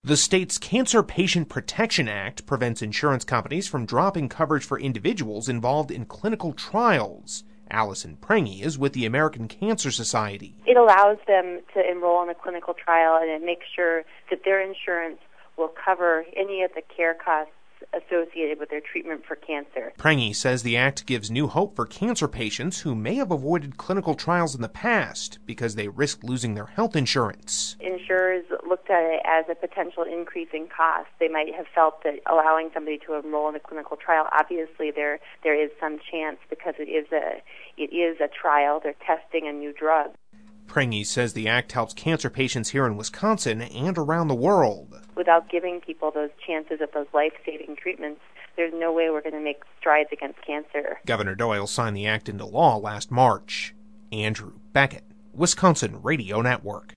The state's Cancer Patient Protection Act prevents insurance companies from dropping coverage for individuals involved in clinical trials. Allison Prange is with the American Cancer Society. It allows them to enroll in a clinical trial, and it makes sure that their insurance will cover any of the care costs associated with their treatment for cancer. Prange says the act gives new hope for cancer patients who may have avoided clinical trials in the past because they risk losing their health insurance. Insurers looked at it as a potential increase in cost. They might have felt that allowing somebody to enroll in a clinical trial, obviously there is some chance because it is a trial. They're testing a new drug. Prange says the act helps cancer patients here in Wisconsin and around the world. Without giving people those chances of those life-saving treatments, there's no way we're going to make strides against cancer. Governor Doyle signed the act into law last March. Andrew Beckett, Wisconsin Radio Network.